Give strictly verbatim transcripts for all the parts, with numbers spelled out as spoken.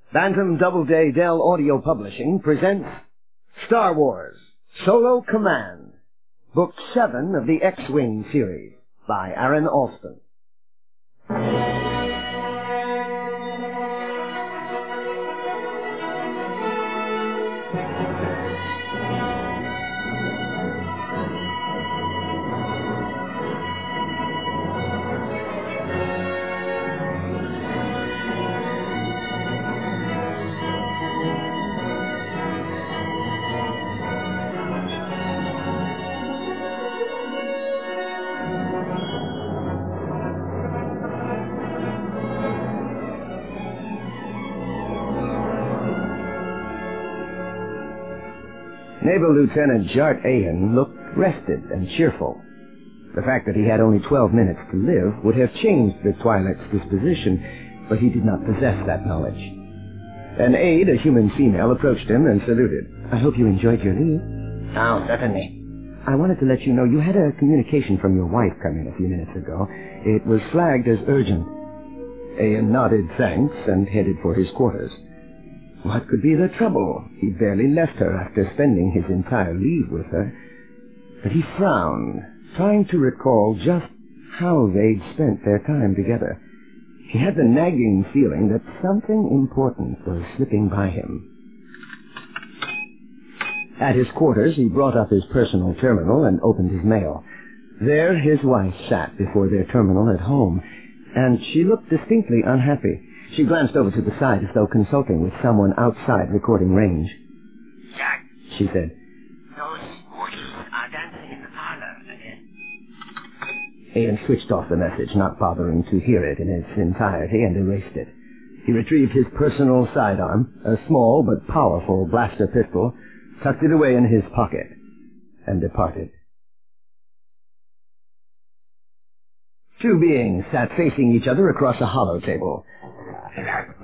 Bantam Doubleday Dell Audio Publishing presents Star Wars Solo Command, Book seven of the X-Wing series by Aaron Alston. Naval Lieutenant Jart Ayan looked rested and cheerful. The fact that he had only twelve minutes to live would have changed the Twi'lek's disposition, but he did not possess that knowledge. An aide, a human female, approached him and saluted. "I hope you enjoyed your leave." "Oh, certainly." "I wanted to let you know you had a communication from your wife come in a few minutes ago. It was flagged as urgent." Ayan nodded thanks and headed for his quarters. What could be the trouble? He barely left her after spending his entire leave with her. But he frowned, trying to recall just how they'd spent their time together. He had the nagging feeling that something important was slipping by him. At his quarters, he brought up his personal terminal and opened his mail. There his wife sat before their terminal at home, and she looked distinctly unhappy. She glanced over to the side as though consulting with someone outside recording range. "Jack," she said. "those horses are dancing in the parlor again." Ayan switched off the message, not bothering to hear it in its entirety, and erased it. He retrieved his personal sidearm, a small but powerful blaster pistol, tucked it away in his pocket, and departed. Two beings sat facing each other across a hollow table. In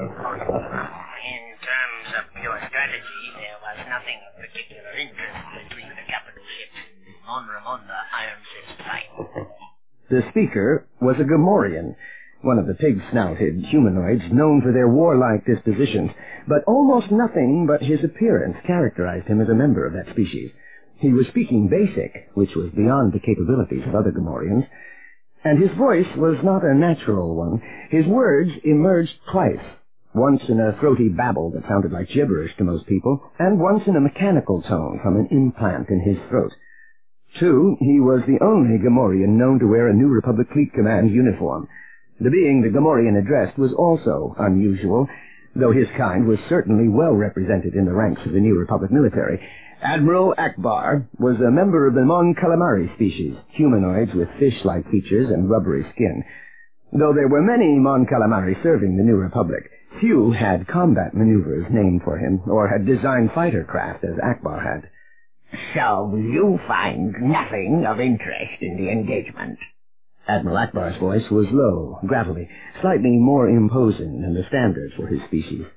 terms of your strategy, there was nothing of particular interest between the capital ships Mon Ramonda Iron Fist fight. The speaker was a Gamorrean, one of the pig-snouted humanoids known for their warlike dispositions, but almost nothing but his appearance characterized him as a member of that species. He was speaking Basic, which was beyond the capabilities of other Gamorreans, and his voice was not a natural one. His words emerged twice, once in a throaty babble that sounded like gibberish to most people, and once in a mechanical tone from an implant in his throat. Two, he was the only Gamorrean known to wear a New Republic Fleet Command uniform. The being the Gamorrean addressed was also unusual, though his kind was certainly well represented in the ranks of the New Republic military. Admiral Ackbar was a member of the Mon Calamari species, humanoids with fish-like features and rubbery skin. Though there were many Mon Calamari serving the New Republic, few had combat maneuvers named for him, or had designed fighter craft as Ackbar had. "So you find nothing of interest in the engagement?" Admiral Ackbar's voice was low, gravelly, slightly more imposing than the standard for his species.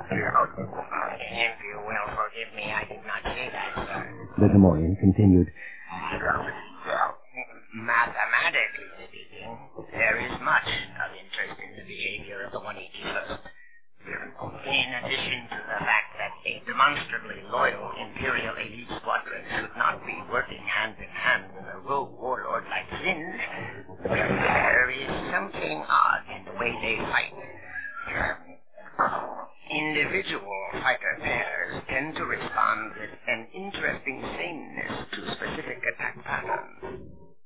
"If you will forgive me, I did not say that, sir." The Gamorrean continued. "Mathematically speaking, there is much of interest in the behavior of the one eighty-first. In addition to the fact that a demonstrably loyal Imperial elite squadron should not be working hand-in-hand with a rogue warlord like Zin, there is something odd in the way they fight. Individual fighter pairs tend to respond with an interesting sameness to specific attack patterns."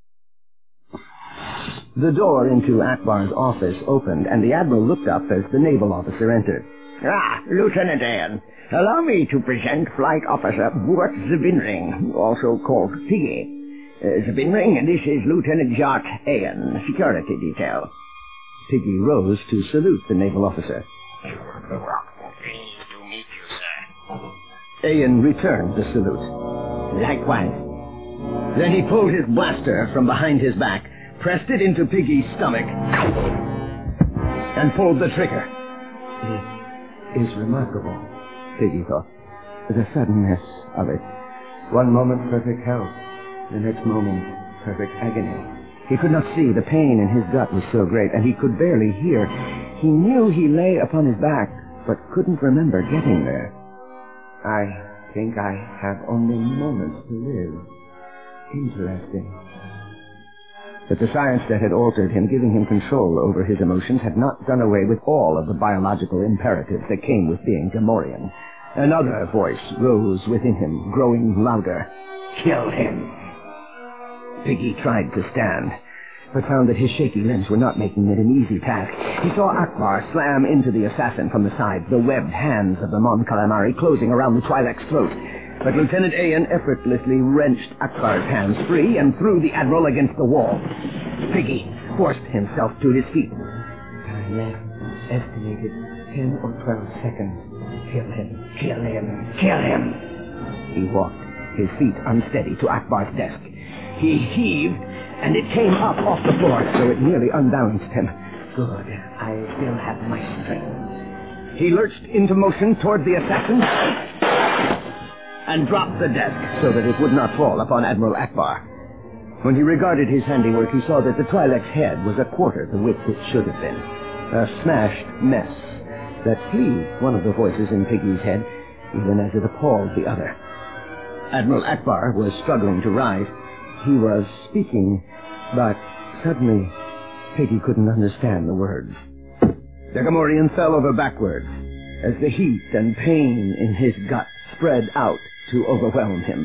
The door into Ackbar's office opened, and the Admiral looked up as the naval officer entered. "Ah, Lieutenant Ayan, allow me to present Flight Officer Burt Zabinring, also called Piggy. Uh, Zabinring, this is Lieutenant Jart Ayan, security detail." Piggy rose to salute the naval officer. "Pleased to meet you, sir." Ayan returned the salute. "Likewise." Then he pulled his blaster from behind his back, pressed it into Piggy's stomach, and pulled the trigger. It is remarkable, Piggy thought, the suddenness of it. One moment perfect health, the next moment perfect agony. He could not see. The pain in his gut was so great, and he could barely hear. He knew he lay upon his back, but couldn't remember getting there. I think I have only moments to live. Interesting. But the science that had altered him, giving him control over his emotions, had not done away with all of the biological imperatives that came with being Gamorrean. Another voice rose within him, growing louder. Kill him! Piggy tried to stand, but found that his shaky limbs were not making it an easy task. He saw Ackbar slam into the assassin from the side, the webbed hands of the Mon Calamari closing around the Twi'lek's throat. But Lieutenant Ayan effortlessly wrenched Ackbar's hands free and threw the Admiral against the wall. Piggy forced himself to his feet. Time left, estimated ten or twelve seconds. Kill him, kill him, kill him! He walked, his feet unsteady, to Ackbar's desk. He heaved, and it came up off the floor, so it nearly unbalanced him. Good, I still have my strength. He lurched into motion toward the assassin and dropped the desk so that it would not fall upon Admiral Ackbar. When he regarded his handiwork, he saw that the Twi'lek's head was a quarter the width it should have been. A smashed mess that pleased one of the voices in Piggy's head, even as it appalled the other. Admiral Ackbar was struggling to rise. He was speaking, but suddenly Piggy couldn't understand the words. The Gamorrean fell over backwards as the heat and pain in his gut spread out to overwhelm him.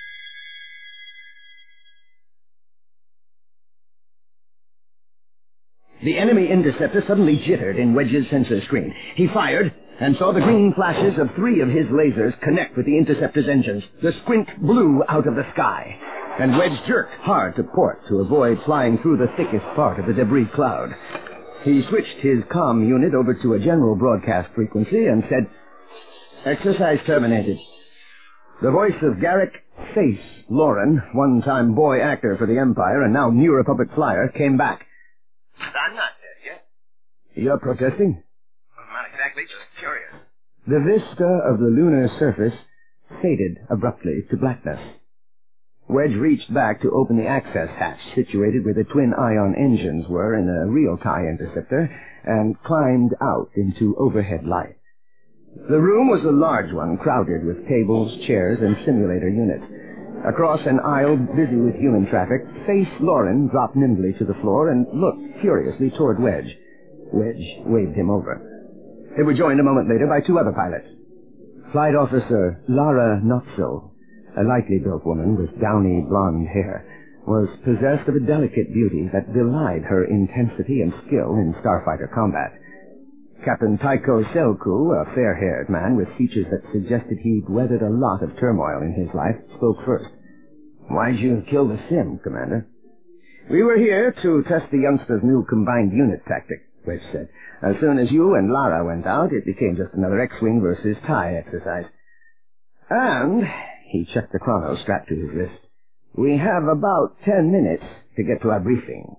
The enemy interceptor suddenly jittered in Wedge's sensor screen. He fired and saw the green flashes of three of his lasers connect with the interceptor's engines. The squint blew out of the sky, and Wedge jerked hard to port to avoid flying through the thickest part of the debris cloud. He switched his comm unit over to a general broadcast frequency and said, "Exercise terminated." The voice of Garrick Face Lauren, one-time boy actor for the Empire and now New Republic flyer, came back. I'm not dead yet. You're protesting? Well, not exactly, just curious. The vista of the lunar surface faded abruptly to blackness. Wedge reached back to open the access hatch situated where the twin ion engines were in a real TIE interceptor and climbed out into overhead light. The room was a large one, crowded with tables, chairs, and simulator units. Across an aisle busy with human traffic, Face Lauren dropped nimbly to the floor and looked curiously toward Wedge. Wedge waved him over. They were joined a moment later by two other pilots. Flight Officer Lara Notzel, a lightly built woman with downy blonde hair, was possessed of a delicate beauty that belied her intensity and skill in starfighter combat. Captain Tycho Selku, a fair-haired man with features that suggested he'd weathered a lot of turmoil in his life, spoke first. "Why'd you kill the Sim, Commander?" "We were here to test the youngster's new combined unit tactic," Wedge said. "As soon as you and Lara went out, it became just another X-Wing versus TIE exercise. And," he checked the chrono strapped to his wrist, "we have about ten minutes to get to our briefing."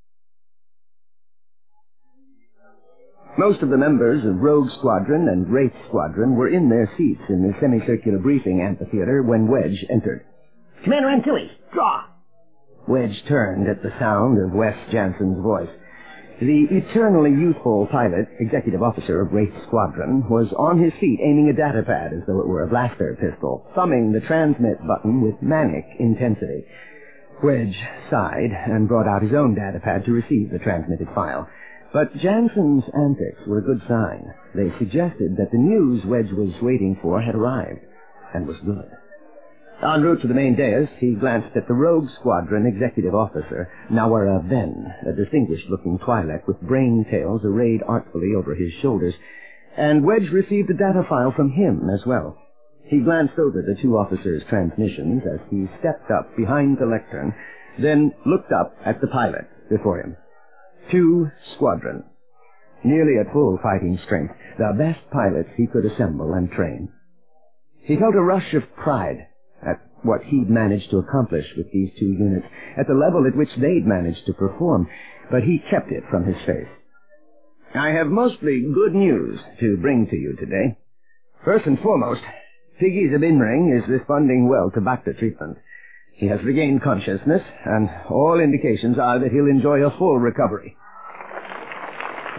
Most of the members of Rogue Squadron and Wraith Squadron were in their seats in the semicircular briefing amphitheater when Wedge entered. "Commander Antilles, draw!" Wedge turned at the sound of Wes Jansen's voice. The eternally youthful pilot, executive officer of Wraith Squadron, was on his feet aiming a datapad as though it were a blaster pistol, thumbing the transmit button with manic intensity. Wedge sighed and brought out his own datapad to receive the transmitted file. But Jansen's antics were a good sign. They suggested that the news Wedge was waiting for had arrived, and was good. En route to the main dais, he glanced at the Rogue Squadron executive officer, Nawara Ven, a distinguished-looking Twi'lek with brain tails arrayed artfully over his shoulders, and Wedge received a data file from him as well. He glanced over the two officers' transmissions as he stepped up behind the lectern, then looked up at the pilot before him. Two squadrons, nearly at full fighting strength, the best pilots he could assemble and train. He felt a rush of pride at what he'd managed to accomplish with these two units, at the level at which they'd managed to perform, but he kept it from his face. "I have mostly good news to bring to you today. First and foremost, Piggy Zabinring is responding well to Bacta treatment. He has regained consciousness, and all indications are that he'll enjoy a full recovery.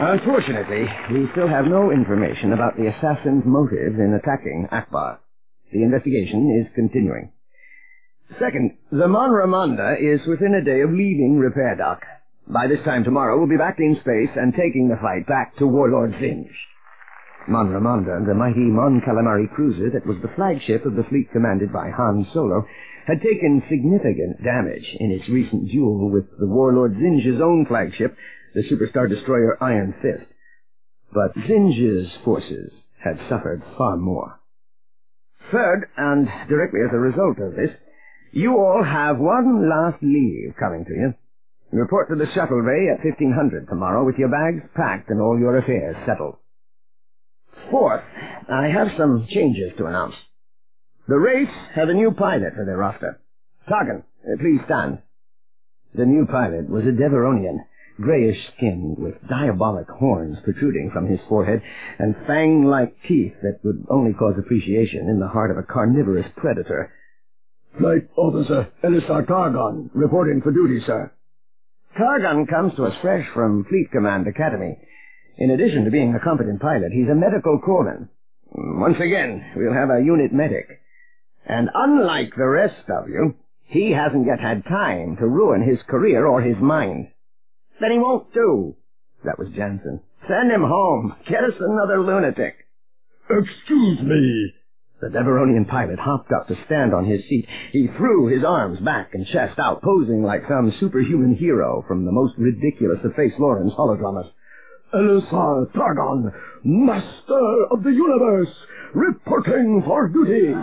Unfortunately, we still have no information about the assassin's motive in attacking Akbar. The investigation is continuing. Second, the Mon Ramonda is within a day of leaving Repair Dock. By this time tomorrow, we'll be back in space and taking the fight back to Warlord Zinj. Mon Ramonda, the mighty Mon Calamari cruiser that was the flagship of the fleet commanded by Han Solo, had taken significant damage in its recent duel with the Warlord Zinj's own flagship, the superstar destroyer Iron Fist. But Zinj's forces had suffered far more. Third, and directly as a result of this, you all have one last leave coming to you. Report to the shuttle bay at fifteen hundred tomorrow with your bags packed and all your affairs settled. Fourth, I have some changes to announce. The Wraiths have a new pilot for their roster. Targan, please stand. The new pilot was a Deveronian, grayish-skinned, with diabolic horns protruding from his forehead and fang-like teeth that would only cause appreciation in the heart of a carnivorous predator. Flight Officer Elisar Targan, reporting for duty, sir. Targan comes to us fresh from Fleet Command Academy. In addition to being a competent pilot, he's a medical corpsman. Once again, we'll have a unit medic. And unlike the rest of you, he hasn't yet had time to ruin his career or his mind. Then he won't do. That was Jansen. Send him home. Get us another lunatic. Excuse me. The Deveronian pilot hopped up to stand on his seat. He threw his arms back and chest out, posing like some superhuman hero from the most ridiculous of Face Lawrence holodramas. Elisar Targan, Master of the Universe, reporting for duty.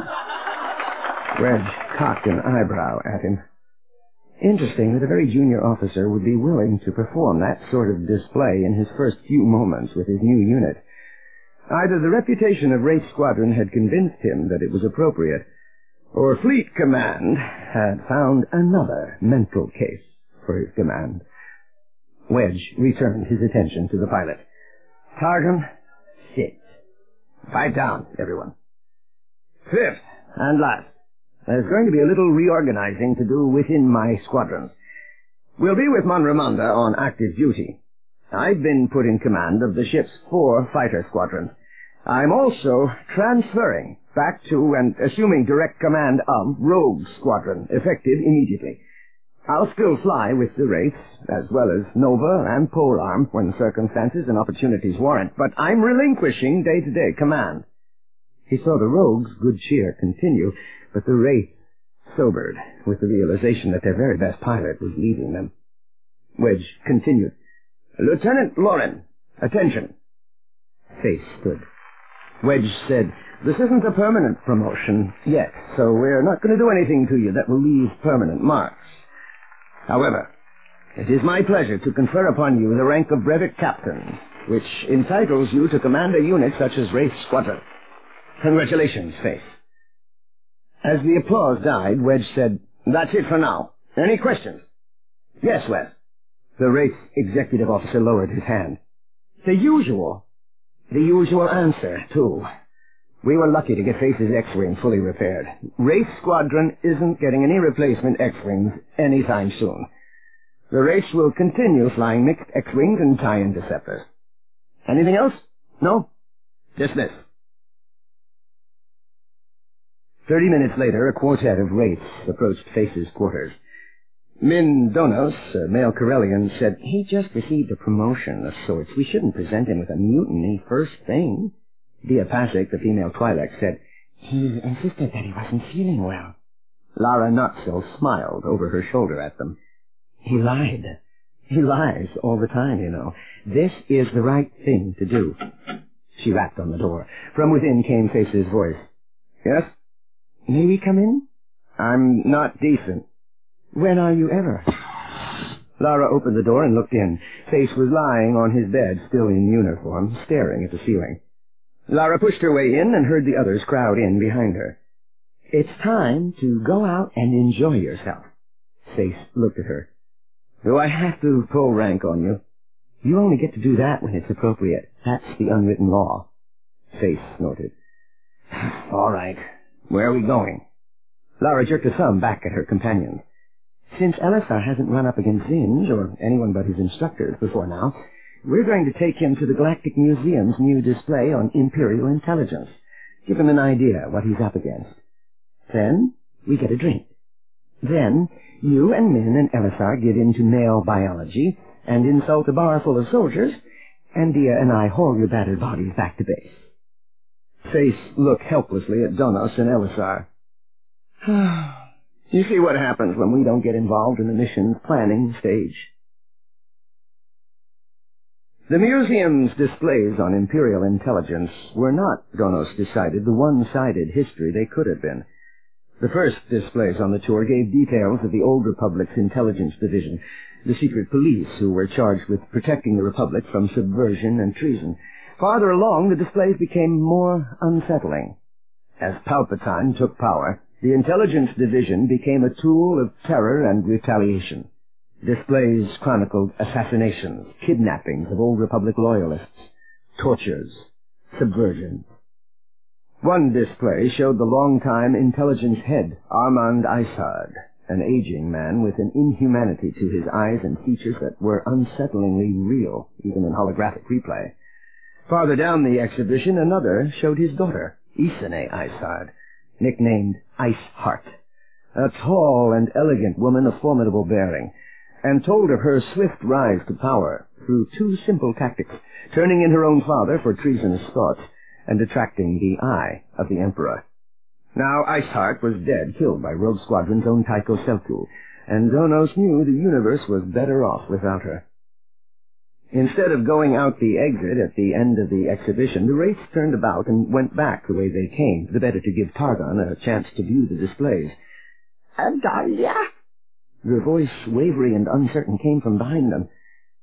Wedge cocked an eyebrow at him. Interesting that a very junior officer would be willing to perform that sort of display in his first few moments with his new unit. Either the reputation of Wraith Squadron had convinced him that it was appropriate, or Fleet Command had found another mental case for his command. Wedge returned his attention to the pilot. Targan, sit. Pipe down, everyone. Fifth, and last, there's going to be a little reorganizing to do within my squadrons. We'll be with Mon Ramonda on active duty. I've been put in command of the ship's four fighter squadrons. I'm also transferring back to and assuming direct command of Rogue Squadron, effective immediately. I'll still fly with the Wraiths, as well as Nova and Polearm when circumstances and opportunities warrant, but I'm relinquishing day-to-day command. He saw the Rogues' good cheer continue, but the Wraiths sobered with the realization that their very best pilot was leaving them. Wedge continued. Lieutenant Loren, attention. Face stood. Wedge said, this isn't a permanent promotion yet, so we're not going to do anything to you that will leave permanent marks. However, it is my pleasure to confer upon you the rank of Brevet Captain, which entitles you to command a unit such as Wraith Squadron. Congratulations, Face. As the applause died, Wedge said, that's it for now. Any questions? Yes, Wes. The Wraith executive officer lowered his hand. The usual. The usual answer, too. We were lucky to get Face's X-Wing fully repaired. Wraith Squadron isn't getting any replacement X-Wings anytime soon. The Wraiths will continue flying mixed X-Wings and TIE Interceptors. Anything else? No? Dismiss. Thirty minutes later, a quartet of Wraiths approached Face's quarters. Min Donos, a male Corellian, said, he just received a promotion of sorts. We shouldn't present him with a mutiny first thing. Dia Pasek, the female Twi'lek, said, he insisted that he wasn't feeling well. Lara Nutzel smiled over her shoulder at them. He lied. He lies all the time, you know. This is the right thing to do. She rapped on the door. From within came Face's voice. Yes? May we come in? I'm not decent. When are you ever? Lara opened the door and looked in. Face was lying on his bed, still in uniform, staring at the ceiling. Lara pushed her way in and heard the others crowd in behind her. It's time to go out and enjoy yourself. Face looked at her. Do I have to pull rank on you? You only get to do that when it's appropriate. That's the unwritten law. Face snorted. All right. Where are we going? Lara jerked a thumb back at her companions. Since Elisar hasn't run up against Zinj or anyone but his instructors before now, We're going to take him to the Galactic Museum's new display on Imperial intelligence. Give him an idea what he's up against. Then we get a drink. Then you and Min and Elisar get into male biology and insult a bar full of soldiers, and Dia and I haul your battered bodies back to base. Faith looked helplessly at Donos and Elisar. You see what happens when we don't get involved in the mission's planning stage. The museum's displays on Imperial intelligence were not, Donos decided, the one-sided history they could have been. The first displays on the tour gave details of the Old Republic's intelligence division, the secret police who were charged with protecting the Republic from subversion and treason. Farther along, the displays became more unsettling. As Palpatine took power, the intelligence division became a tool of terror and retaliation. Displays chronicled assassinations, kidnappings of Old Republic loyalists, tortures, subversions. One display showed the longtime intelligence head, Armand Isard, an aging man with an inhumanity to his eyes and features that were unsettlingly real, even in holographic replay. Farther down the exhibition, another showed his daughter, Isane Isard, nicknamed Iceheart, a tall and elegant woman of formidable bearing, and told of her swift rise to power through two simple tactics, turning in her own father for treasonous thoughts and attracting the eye of the Emperor. Now Iceheart was dead, killed by Rogue Squadron's own Tycho Selku, and Donos knew the universe was better off without her. Instead of going out the exit at the end of the exhibition, the wraiths turned about and went back the way they came, the better to give Targon a chance to view the displays. Adalia? The voice, wavery and uncertain, came from behind them.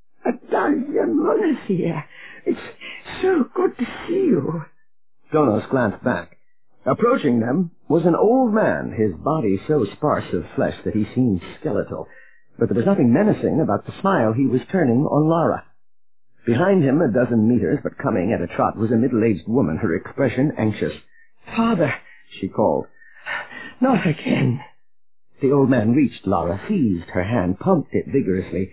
Adalia Monathia, it's so good to see you. Donos glanced back. Approaching them was an old man, his body so sparse of flesh that he seemed skeletal, but there was nothing menacing about the smile he was turning on Lara. Behind him, a dozen meters, but coming at a trot, was a middle-aged woman, her expression anxious. Father, she called. Not again. The old man reached Lara, seized her hand, pumped it vigorously.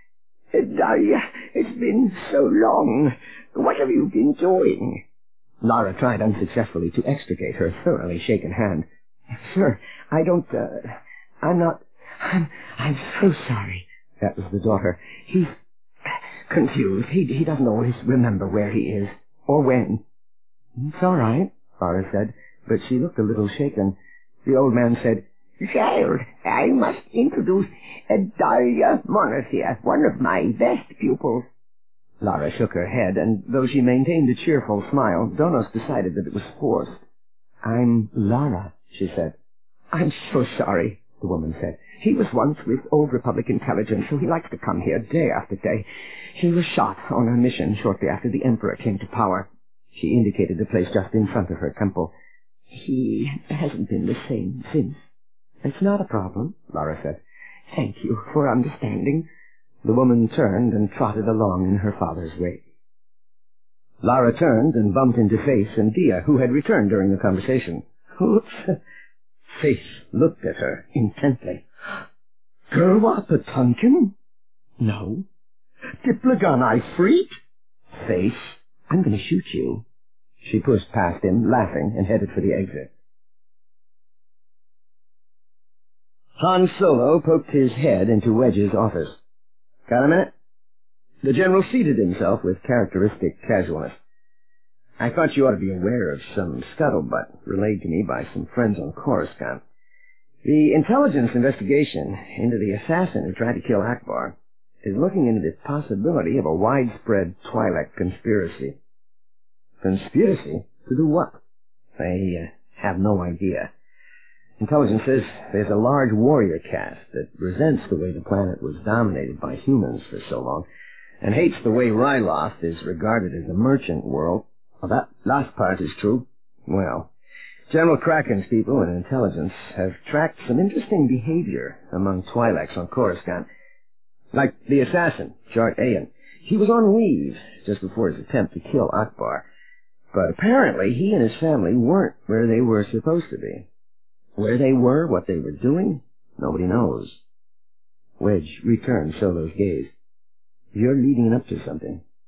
Adalia, it's been so long. What have you been doing? Lara tried unsuccessfully to extricate her thoroughly shaken hand. Sir, I don't, uh, I'm not, I'm, I'm so sorry. That was the daughter. He's confused. He, he doesn't always remember where he is, or when. It's all right, Lara said, but she looked a little shaken. The old man said, Child, I must introduce Adalia Monathia, one of my best pupils. Lara shook her head, and though she maintained a cheerful smile, Donos decided that it was forced. I'm Lara, she said. I'm so sorry, the woman said. He was once with Old Republic intelligence, so he likes to come here day after day. He was shot on a mission shortly after the Emperor came to power. She indicated the place just in front of her temple. He hasn't been the same since. It's not a problem, Lara said. Thank you for understanding. The woman turned and trotted along in her father's wake. Lara turned and bumped into Faith and Dia, who had returned during the conversation. Oops. Faith looked at her intently. Gerwa Patunkin? No. Diplagon Ifrit? Faith, I'm going to shoot you. She pushed past him, laughing, and headed for the exit. Han Solo poked his head into Wedge's office. Got a minute? The general seated himself with characteristic casualness. I thought you ought to be aware of some scuttlebutt relayed to me by some friends on Coruscant. The intelligence investigation into the assassin who tried to kill Akbar is looking into the possibility of a widespread Twi'lek conspiracy. Conspiracy? To do what? I uh, have no idea. Intelligence says there's a large warrior caste that resents the way the planet was dominated by humans for so long, and hates the way Ryloth is regarded as a merchant world. Well, that last part is true. Well, General Kraken's people in intelligence have tracked some interesting behavior among Twi'leks on Coruscant. Like the assassin, Jart Ayan. He was on leave just before his attempt to kill Akbar, but apparently he and his family weren't where they were supposed to be. Where they were, what they were doing, nobody knows. Wedge returned Solo's gaze. You're leading up to something.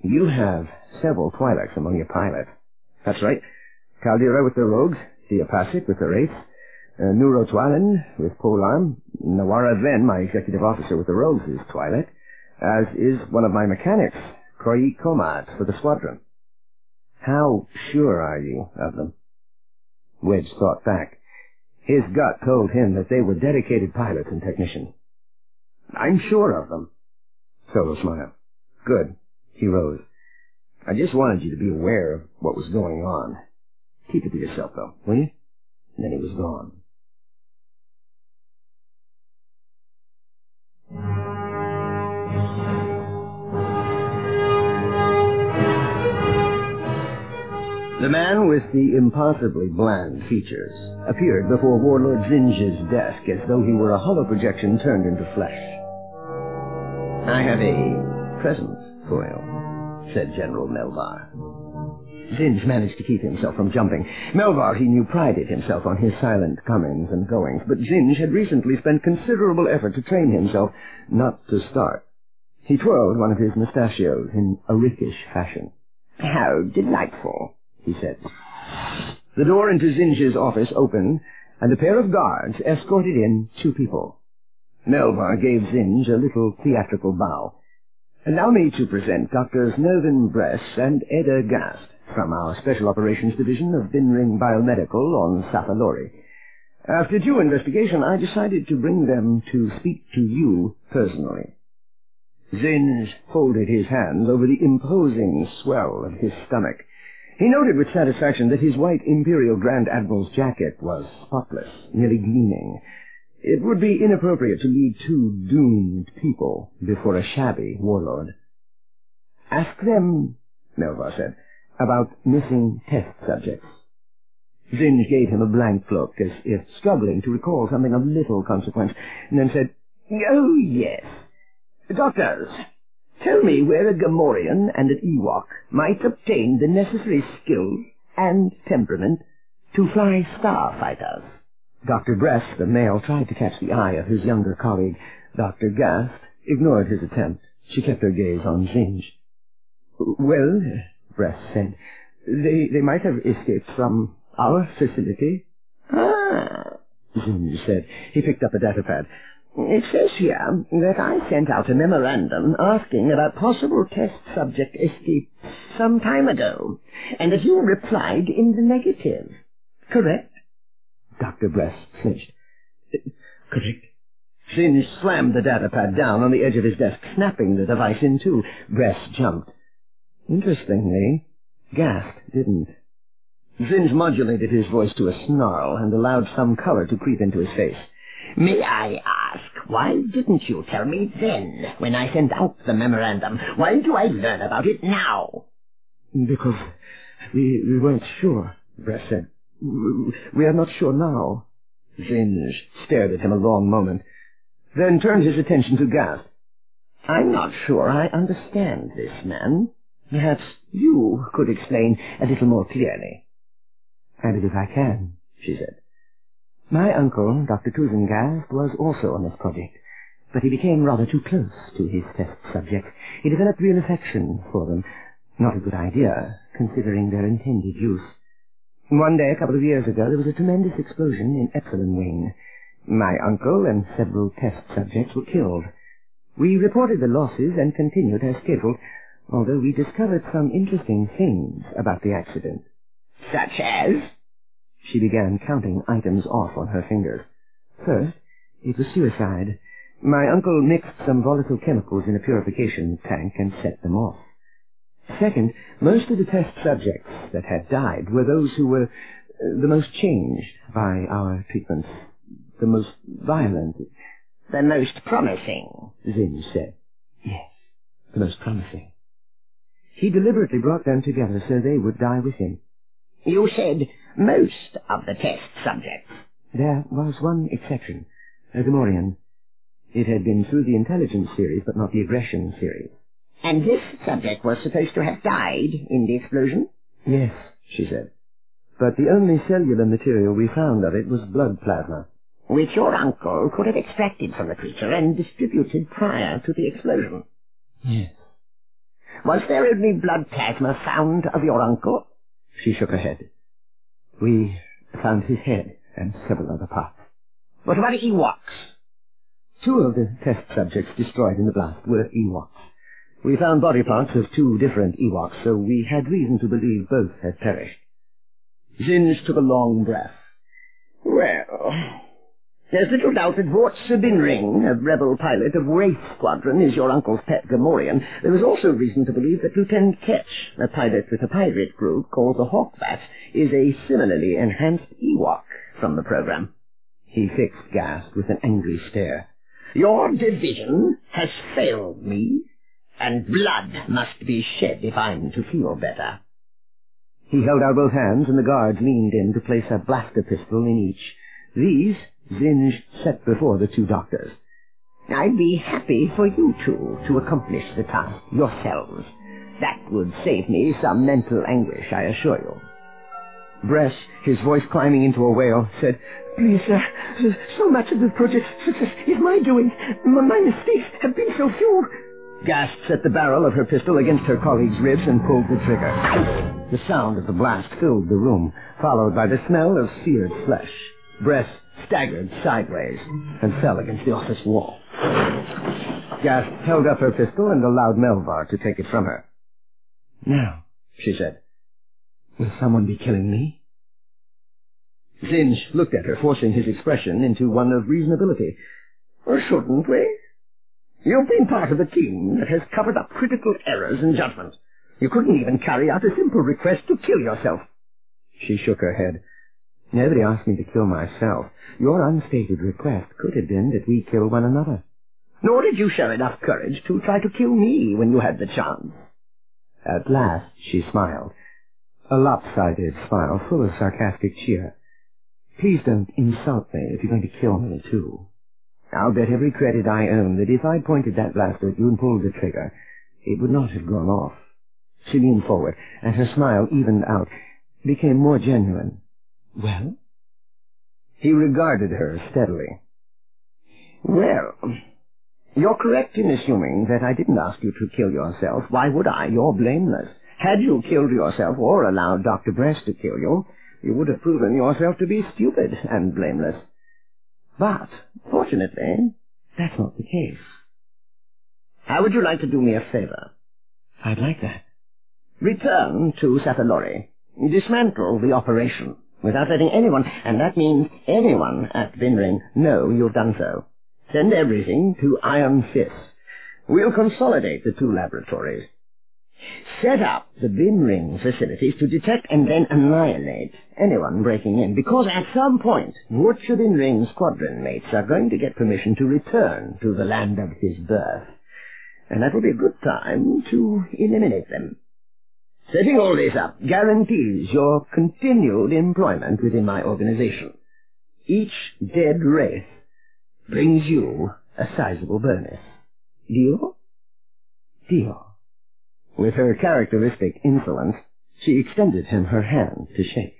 You have several Twi'leks among your pilots. That's right. Caldera with the Rogues, Diapasik with the Wraiths, uh, Nuro Twalen with Polarm, Nawara Ven, my executive officer with the Rogues, is Twi'lek, as is one of my mechanics, Kroyi Komat, for the squadron. How sure are you of them? Wedge thought back. His gut told him that they were dedicated pilots and technicians. I'm sure of them. Solo smiled. Good. He rose. I just wanted you to be aware of what was going on. Keep it to yourself, though, will you? And then he was gone. The man with the impossibly bland features appeared before Warlord Zinj's desk as though he were a hollow projection turned into flesh. I have a present for you, said General Melvar. Zinj managed to keep himself from jumping. Melvar, he knew, prided himself on his silent comings and goings, but Zinj had recently spent considerable effort to train himself not to start. He twirled one of his mustachios in a rickish fashion. How delightful, he said. The door into Zinj's office opened, and a pair of guards escorted in two people. Melvar gave Zinj a little theatrical bow. Allow me to present Doctors Nervin Bress and Eda Gast from our Special Operations Division of Binring Biomedical on Safalori. After due investigation, I decided to bring them to speak to you personally. Zinj folded his hands over the imposing swell of his stomach. He noted with satisfaction that his white Imperial Grand Admiral's jacket was spotless, nearly gleaming. It would be inappropriate to lead two doomed people before a shabby warlord. Ask them, Melvar said, about missing test subjects. Zinj gave him a blank look, as if struggling to recall something of little consequence, and then said, Oh, yes. Doctors, tell me where a Gamorrean and an Ewok might obtain the necessary skill and temperament to fly starfighters. Doctor Bress, the male, tried to catch the eye of his younger colleague. Doctor Gast ignored his attempt. She kept her gaze on Zinj. Well, Bress said, they, they might have escaped from our facility. Ah, Zinj said. He picked up a datapad. It says here that I sent out a memorandum asking about possible test subject escape some time ago, and that you replied in the negative. Correct? Doctor Bress flinched. Correct. Zinj slammed the datapad down on the edge of his desk, snapping the device in two. Bress jumped. Interestingly, Gast didn't. Zinj modulated his voice to a snarl and allowed some color to creep into his face. May I ask, why didn't you tell me then, when I sent out the memorandum? Why do I learn about it now? Because we, we weren't sure, Bress said. We are not sure now. Zinj stared at him a long moment, then turned his attention to Gast. I'm not sure I understand this, man. Perhaps you could explain a little more clearly. I believe I can, she said. My uncle, Doctor Tuzengast, was also on this project, but he became rather too close to his test subjects. He developed real affection for them. Not a good idea, considering their intended use. One day, a couple of years ago, there was a tremendous explosion in Epsilon Wing. My uncle and several test subjects were killed. We reported the losses and continued as scheduled, although we discovered some interesting things about the accident. Such as? She began counting items off on her fingers. First, it was suicide. My uncle mixed some volatile chemicals in a purification tank and set them off. Second, most of the test subjects that had died were those who were uh, the most changed by our treatments, the most violent. The most promising, Zinj said. Yes, the most promising. He deliberately brought them together so they would die with him. You said most of the test subjects. There was one exception, a Gamorrean. It had been through the intelligence series, but not the aggression series. And this subject was supposed to have died in the explosion? Yes, she said. But the only cellular material we found of it was blood plasma, which your uncle could have extracted from the creature and distributed prior to the explosion. Yes. Was there any blood plasma found of your uncle? She shook her head. We found his head and several other parts. What about Ewoks? Two of the test subjects destroyed in the blast were Ewoks. We found body parts of two different Ewoks, so we had reason to believe both had perished. Zinj took a long breath. Well, there's little doubt that Vort Sabinring, a rebel pilot of Wraith Squadron, is your uncle's pet Gamorrean. There is also reason to believe that Lieutenant Ketch, a pilot with a pirate group called the Hawkbat, is a similarly enhanced Ewok from the program. He fixed Gast with an angry stare. Your division has failed me, and blood must be shed if I'm to feel better. He held out both hands, and the guards leaned in to place a blaster pistol in each. These Zinj set before the two doctors. I'd be happy for you two to accomplish the task yourselves. That would save me some mental anguish, I assure you. Bress, his voice climbing into a wail, said, Please, sir, so much of the project's success is my doing. M- my mistakes have been so few. Gast set the barrel of her pistol against her colleague's ribs and pulled the trigger. The sound of the blast filled the room, followed by the smell of seared flesh. Bress staggered sideways and fell against the office wall. Gast held up her pistol and allowed Melvar to take it from her. Now, she said, will someone be killing me? Zinj looked at her, forcing his expression into one of reasonability. Or shouldn't we? You've been part of a team that has covered up critical errors in judgment. You couldn't even carry out a simple request to kill yourself. She shook her head. Nobody asked me to kill myself. Your unstated request could have been that we kill one another. Nor did you show enough courage to try to kill me when you had the chance. At last she smiled, a lopsided smile full of sarcastic cheer. Please don't insult me if you're going to kill me, too. I'll bet every credit I own that if I'd pointed that blaster at you and pulled the trigger, it would not have gone off. She leaned forward, and her smile evened out, became more genuine. Well? He regarded her steadily. Well, you're correct in assuming that I didn't ask you to kill yourself. Why would I? You're blameless. Had you killed yourself or allowed Doctor Bress to kill you, you would have proven yourself to be stupid and blameless. But, fortunately, that's not the case. How would you like to do me a favor? I'd like that. Return to Sapalori. Dismantle the operation without letting anyone, and that means anyone at Vinring, know you've done so. Send everything to Iron Fist. We'll consolidate the two laboratories. Set up the Vinring facilities to detect and then annihilate anyone breaking in, because at some point, Wurtcha Vinring's squadron mates are going to get permission to return to the land of his birth, and that will be a good time to eliminate them. Setting all this up guarantees your continued employment within my organization. Each dead wraith brings you a sizable bonus. Deal? Deal. With her characteristic insolence, she extended him her hand to shake.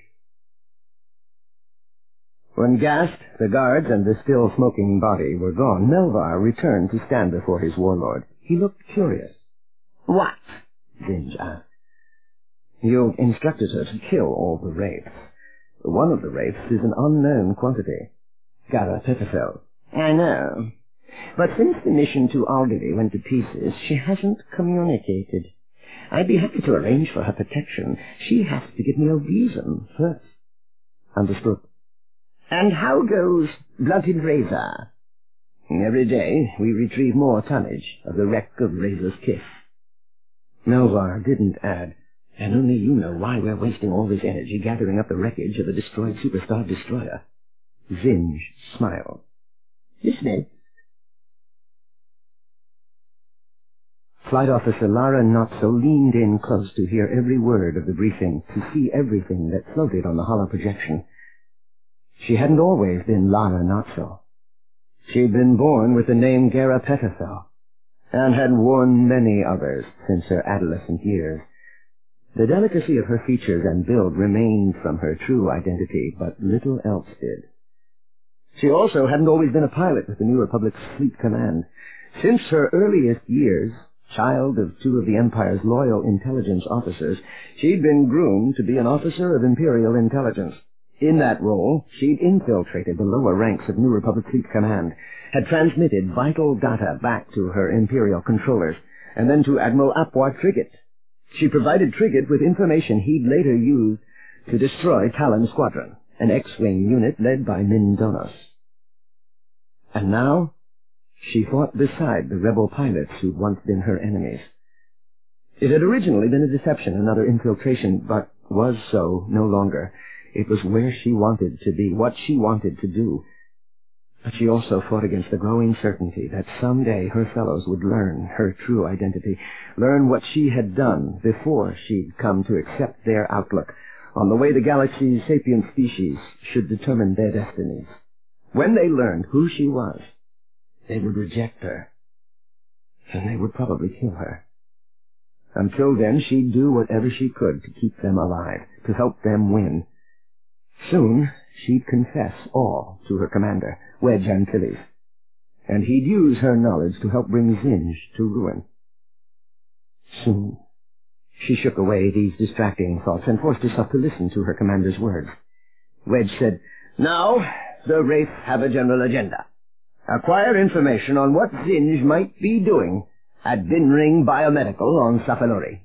When Gast, the guards, and the still smoking body were gone, Melvar returned to stand before his warlord. He looked curious. What? Zinj asked. You've instructed her to kill all the wraiths. One of the wraiths is an unknown quantity. Gara Petafel. I know. But since the mission to Alderi went to pieces, she hasn't communicated. I'd be happy to arrange for her protection. She has to give me a reason first. Understood. And how goes Blunted Razor? Every day we retrieve more tonnage of the wreck of Razor's kith. Melvar didn't add, and only you know why we're wasting all this energy gathering up the wreckage of a destroyed superstar destroyer. Zinj smiled. Listening. Flight Officer Lara Notso leaned in close to hear every word of the briefing, to see everything that floated on the hollow projection. She hadn't always been Lara Notso. She'd been born with the name Gara Petafel, and had worn many others since her adolescent years. The delicacy of her features and build remained from her true identity, but little else did. She also hadn't always been a pilot with the New Republic's Fleet Command. Since her earliest years, Child of two of the Empire's loyal intelligence officers, she'd been groomed to be an officer of Imperial intelligence. In that role, she'd infiltrated the lower ranks of New Republic Fleet Command, had transmitted vital data back to her Imperial controllers, and then to Admiral Apwar Trigget. She provided Trigget with information he'd later use to destroy Talon Squadron, an X-Wing unit led by Min Donos. And now, she fought beside the rebel pilots who'd once been her enemies. It had originally been a deception, another infiltration, but was so no longer. It was where she wanted to be, what she wanted to do. But she also fought against the growing certainty that someday her fellows would learn her true identity, learn what she had done before she'd come to accept their outlook on the way the galaxy's sapient species should determine their destinies. When they learned who she was, they would reject her, and they would probably kill her. Until then, she'd do whatever she could to keep them alive, to help them win. Soon, she'd confess all to her commander, Wedge Antilles, and he'd use her knowledge to help bring Zinj to ruin. Soon, she shook away these distracting thoughts and forced herself to listen to her commander's words. Wedge said, "Now, the Wraith have a general agenda. Acquire information on what Zinj might be doing at Binring Biomedical on Safalori."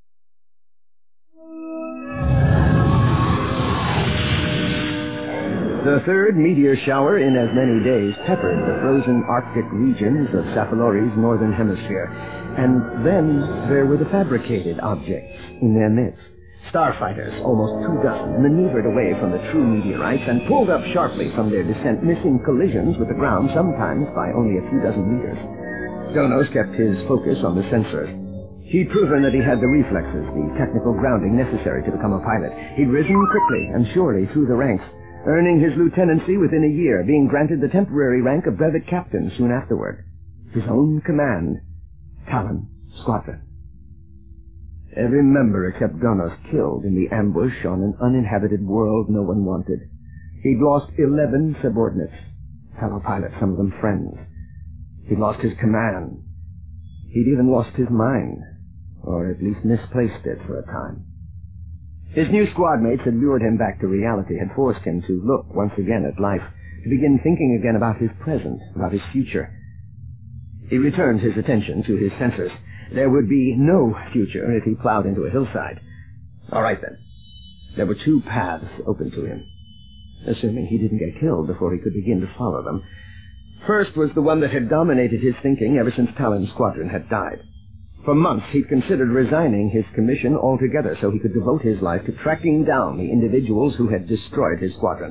The third meteor shower in as many days peppered the frozen Arctic regions of Safalori's northern hemisphere. And then there were the fabricated objects in their midst. Starfighters, almost two dozen, maneuvered away from the true meteorites and pulled up sharply from their descent, missing collisions with the ground, sometimes by only a few dozen meters. Donos kept his focus on the sensors. He'd proven that he had the reflexes, the technical grounding necessary to become a pilot. He'd risen quickly and surely through the ranks, earning his lieutenancy within a year, being granted the temporary rank of brevet captain soon afterward. His own command, Talon Squadron. Every member except Donos killed in the ambush on an uninhabited world no one wanted. He'd lost eleven subordinates, fellow pilots, some of them friends. He'd lost his command. He'd even lost his mind, or at least misplaced it for a time. His new squad mates had lured him back to reality, had forced him to look once again at life, to begin thinking again about his present, about his future. He returned his attention to his sensors. There would be no future if he plowed into a hillside. All right, then. There were two paths open to him, assuming he didn't get killed before he could begin to follow them. First was the one that had dominated his thinking ever since Talon Squadron had died. For months, he'd considered resigning his commission altogether so he could devote his life to tracking down the individuals who had destroyed his squadron.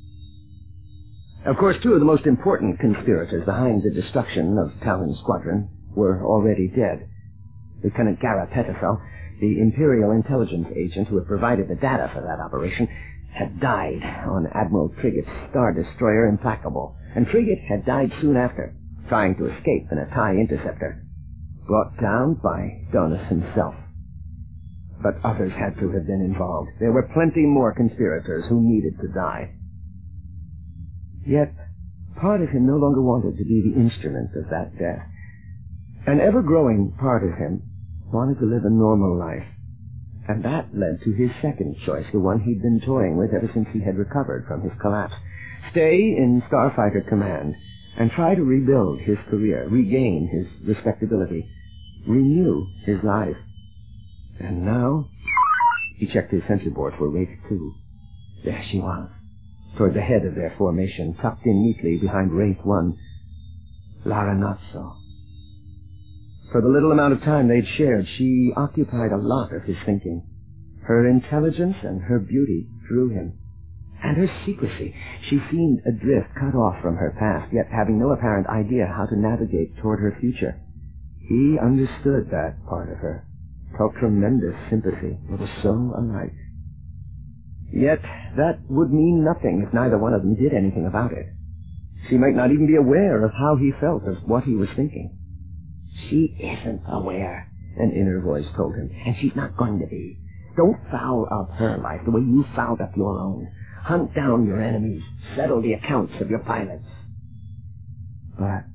Of course, two of the most important conspirators behind the destruction of Talon Squadron were already dead. Lieutenant Gara Petifel, the Imperial intelligence agent who had provided the data for that operation, had died on Admiral Trigget's Star Destroyer Implacable, and Trigget had died soon after, trying to escape in a TIE interceptor, brought down by Donos himself. But others had to have been involved. There were plenty more conspirators who needed to die. Yet, part of him no longer wanted to be the instrument of that death. An ever-growing part of him wanted to live a normal life. And that led to his second choice, the one he'd been toying with ever since he had recovered from his collapse. Stay in Starfighter Command and try to rebuild his career, regain his respectability, renew his life. And now, he checked his sensor board for Wraith two. There she was, toward the head of their formation, tucked in neatly behind Wraith one, Lara Nazzo. For the little amount of time they'd shared, she occupied a lot of his thinking. Her intelligence and her beauty drew him. And her secrecy. She seemed adrift, cut off from her past, yet having no apparent idea how to navigate toward her future. He understood that part of her, felt tremendous sympathy. They were so alike. Yet that would mean nothing if neither one of them did anything about it. She might not even be aware of how he felt, of what he was thinking. She isn't aware, an inner voice told him, and she's not going to be. Don't foul up her life the way you fouled up your own. Hunt down your enemies. Settle the accounts of your pilots. But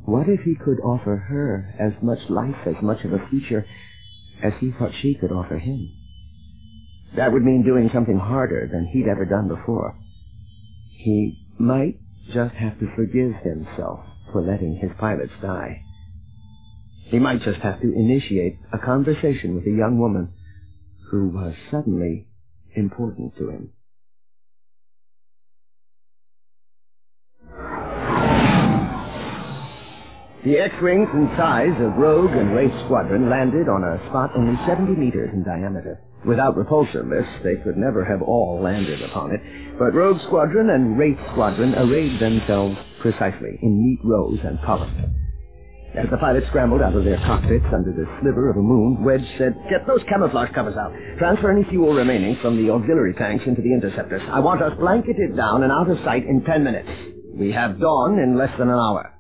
What if he could offer her as much life, as much of a future, as he thought she could offer him? That would mean doing something harder than he'd ever done before. He might just have to forgive himself for letting his pilots die. He might just have to initiate a conversation with a young woman who was suddenly important to him. The X-Wings and size of Rogue and Wraith Squadron landed on a spot only seventy meters in diameter. Without repulsor lifts, they could never have all landed upon it, but Rogue Squadron and Wraith Squadron arrayed themselves precisely in neat rows and columns. As the pilots scrambled out of their cockpits under the sliver of a moon, Wedge said, "Get those camouflage covers out. Transfer any fuel remaining from the auxiliary tanks into the interceptors. I want us blanketed down and out of sight in ten minutes. We have dawn in less than an hour."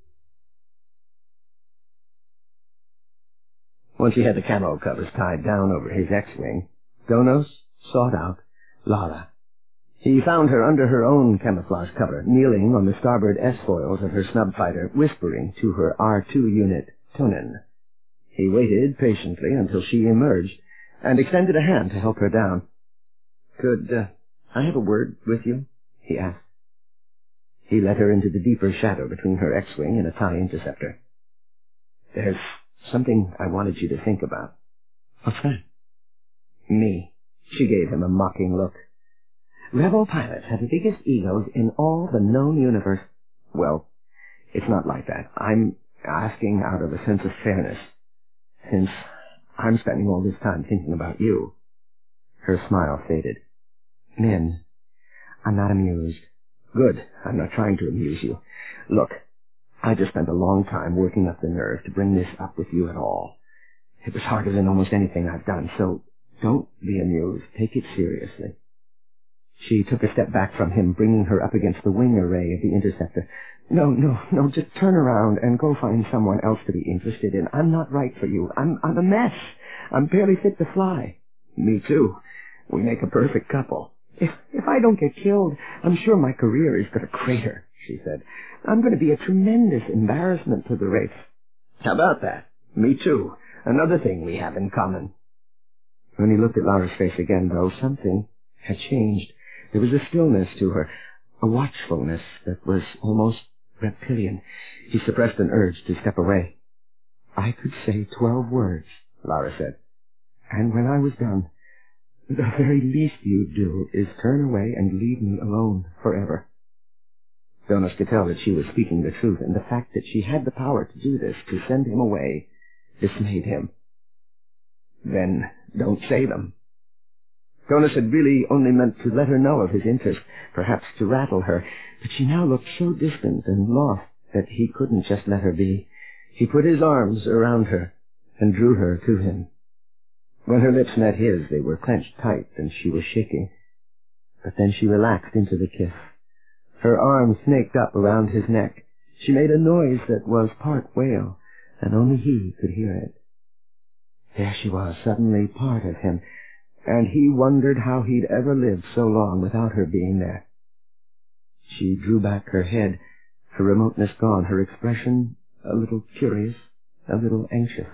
Once he had the camo covers tied down over his X-Wing, Donos sought out Lara. He found her under her own camouflage cover, kneeling on the starboard S-foils of her snub fighter, whispering to her R two unit, Tonin. He waited patiently until she emerged, and extended a hand to help her down. "Could uh, I have a word with you?" he asked. He led her into the deeper shadow between her X-Wing and a TIE interceptor. "There's something I wanted you to think about." "What's that?" "Me." She gave him a mocking look. "Rebel pilots have the biggest egos in all the known universe." "Well, it's not like that. I'm asking out of a sense of fairness, since I'm spending all this time thinking about you." Her smile faded. "Min, I'm not amused." "Good. I'm not trying to amuse you. Look, I just spent a long time working up the nerve to bring this up with you at all. It was harder than almost anything I've done, so don't be amused. Take it seriously." She took a step back from him, bringing her up against the wing array of the interceptor. "No, no, no, just turn around and go find someone else to be interested in. I'm not right for you. I'm, I'm a mess. I'm barely fit to fly." "Me too. We make a perfect couple." If, if I don't get killed, I'm sure my career is going to crater," she said. "I'm going to be a tremendous embarrassment to the race." "How about that? Me too. Another thing we have in common." When he looked at Lara's face again, though, something had changed. There was a stillness to her, a watchfulness that was almost reptilian. He suppressed an urge to step away. "I could say twelve words," Lara said. "And when I was done, the very least you'd do is turn away and leave me alone forever." Jonas could tell that she was speaking the truth, and the fact that she had the power to do this, to send him away, dismayed him. "Then don't say them." Jonas had really only meant to let her know of his interest, perhaps to rattle her, but she now looked so distant and lost that he couldn't just let her be. He put his arms around her and drew her to him. When her lips met his, they were clenched tight, and she was shaking. But then she relaxed into the kiss. Her arms snaked up around his neck. She made a noise that was part wail, and only he could hear it. There she was, suddenly part of him, and he wondered how he'd ever lived so long without her being there. She drew back her head, her remoteness gone, her expression a little curious, a little anxious.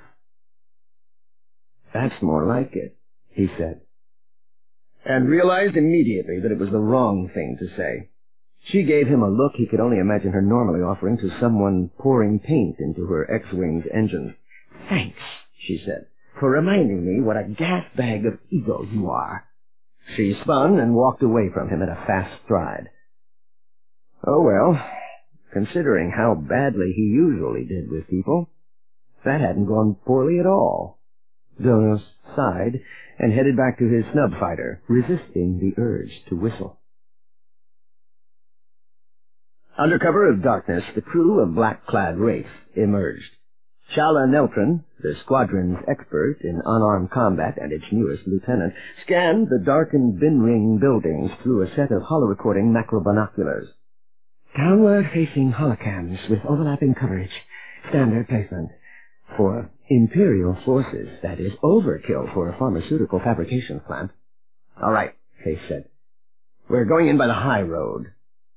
"That's more like it," he said, and realized immediately that it was the wrong thing to say. She gave him a look he could only imagine her normally offering to someone pouring paint into her X-Wing's engines. "Thanks," she said, "for reminding me what a gas bag of ego you are." She spun and walked away from him at a fast stride. Oh well, considering how badly he usually did with people, that hadn't gone poorly at all. Donos sighed and headed back to his snub fighter, resisting the urge to whistle. Under cover of darkness, the crew of black-clad Wraith emerged. Shala Neltron, the squadron's expert in unarmed combat and its newest lieutenant, scanned the darkened bin-ring buildings through a set of holorecording macrobinoculars. "Downward-facing holocams with overlapping coverage. Standard placement. For Imperial forces, that is overkill for a pharmaceutical fabrication plant." "All right," Hayes said. "We're going in by the high road."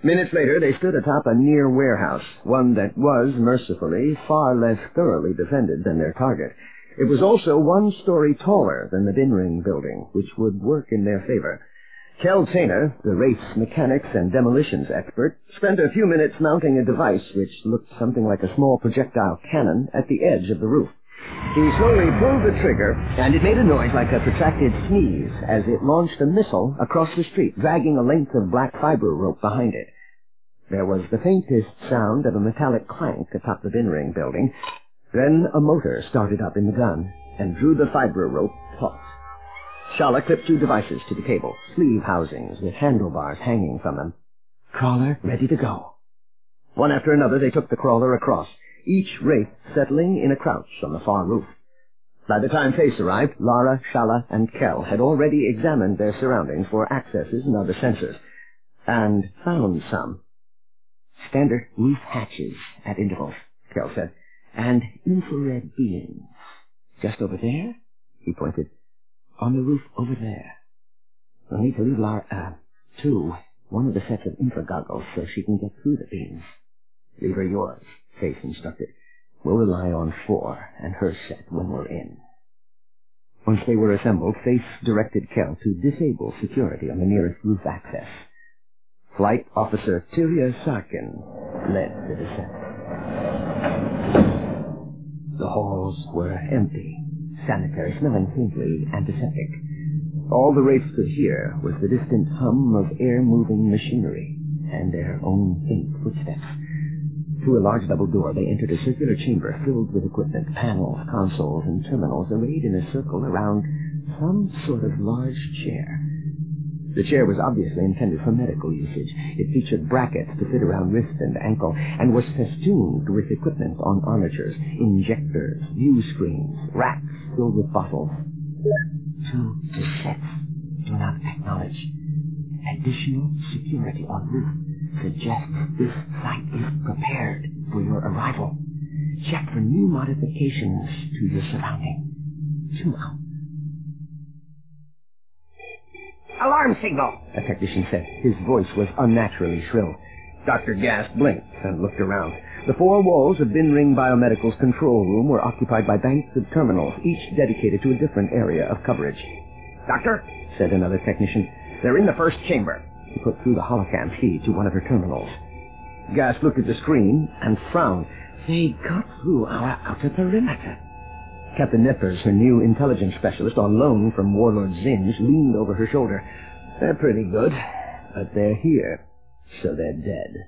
Minutes later, they stood atop a near warehouse, one that was, mercifully, far less thoroughly defended than their target. It was also one story taller than the Binring building, which would work in their favor. Kel Tainer, the Wraith's mechanics and demolitions expert, spent a few minutes mounting a device which looked something like a small projectile cannon at the edge of the roof. He slowly pulled the trigger, and it made a noise like a protracted sneeze as it launched a missile across the street, dragging a length of black fiber rope behind it. There was the faintest sound of a metallic clank atop the Binring building. Then a motor started up in the gun and drew the fiber rope taut. Shala clipped two devices to the cable, sleeve housings with handlebars hanging from them. Crawler ready to go. One after another, they took the crawler across, each wraith settling in a crouch on the far roof. By the time Face arrived, Lara, Shala, and Kel had already examined their surroundings for accesses and other sensors, and found some. Standard roof hatches at intervals, Kel said, and infrared beams. Just over there, he pointed, on the roof over there. We'll need to leave Lara, uh, two, one of the sets of infra goggles so she can get through the beams. Leave her yours, Face instructed. We'll rely on four and her set when we're in. Once they were assembled, Face directed Kel to disable security on the nearest roof access. Flight Officer Tyria Sarkin led the descent. The halls were empty, sanitary, smelling faintly antiseptic. All the wraiths could hear was the distant hum of air-moving machinery and their own faint footsteps. Through a large double door, they entered a circular chamber filled with equipment, panels, consoles, and terminals arrayed in a circle around some sort of large chair. The chair was obviously intended for medical usage. It featured brackets to fit around wrist and ankle, and was festooned with equipment on armatures, injectors, view screens, racks filled with bottles. To the sets do not acknowledge. Additional security en route suggests this site is prepared for your arrival. Check for new modifications to your surrounding. Zoom out. Alarm signal, A technician said. His voice was unnaturally shrill. Doctor Gass blinked and looked around. The four walls of Binring Biomedical's control room were occupied by banks of terminals, each dedicated to a different area of coverage. Doctor, said another technician. they're in the first chamber. He put through the holocam feed to one of her terminals. Gass looked at the screen and frowned. They got through our outer perimeter. Captain Neppers, her new intelligence specialist on loan from Warlord Zinj, leaned over her shoulder. They're pretty good, but they're here, so they're dead.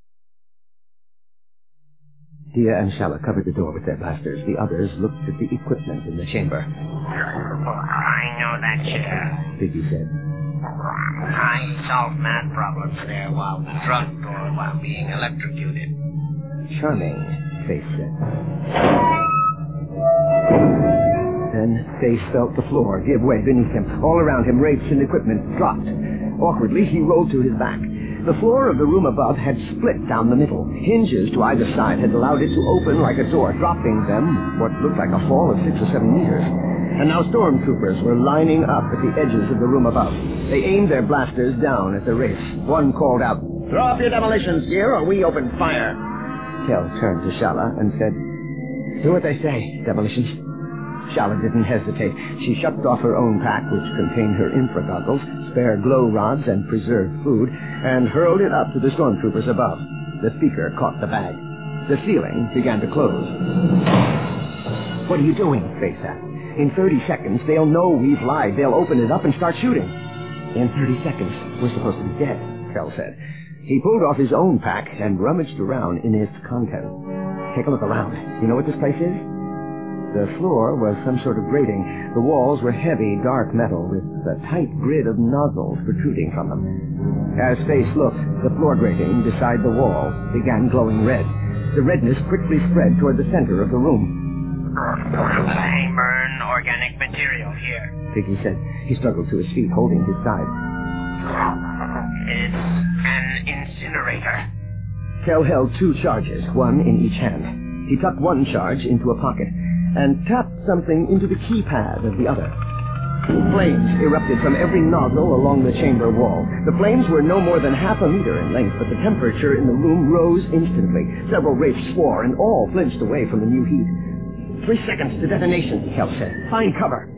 Dia and Shala covered the door with their blasters. The others looked at the equipment in the chamber. I know that chair. Biggie said. I solved math problems there while drugged or while being electrocuted. Charming, Face said. Then Face felt the floor give way beneath him. All around him, wraiths and equipment dropped. Awkwardly, he rolled to his back. The floor of the room above had split down the middle. Hinges to either side had allowed it to open like a door, dropping them what looked like a fall of six or seven meters. And now stormtroopers were lining up at the edges of the room above. They aimed their blasters down at the wraiths. One called out, "Throw up your demolitions gear or we open fire." Kel turned to Shala and said, "Do what they say, demolitions." Shala didn't hesitate. She shucked off her own pack, which contained her infra goggles, spare glow rods, and preserved food, and hurled it up to the stormtroopers above. The speaker caught the bag. The ceiling began to close. "What are you doing?" Face asked. "In thirty seconds, they'll know we've lied. They'll open it up and start shooting." "In thirty seconds, we're supposed to be dead," Kel said. He pulled off his own pack and rummaged around in its contents. "Take a look around. You know what this place is?" The floor was some sort of grating. The walls were heavy, dark metal with a tight grid of nozzles protruding from them. As Face looked, the floor grating beside the wall began glowing red. The redness quickly spread toward the center of the room. They burn organic material here. Biggie said. He struggled to his feet, holding his side. It's an incinerator. Kel held two charges, one in each hand. He tucked one charge into a pocket and tapped something into the keypad of the other. Flames erupted from every nozzle along the chamber wall. The flames were no more than half a meter in length, but the temperature in the room rose instantly. Several wraiths swore, and all flinched away from the new heat. Three seconds to detonation, Kel said. Find cover.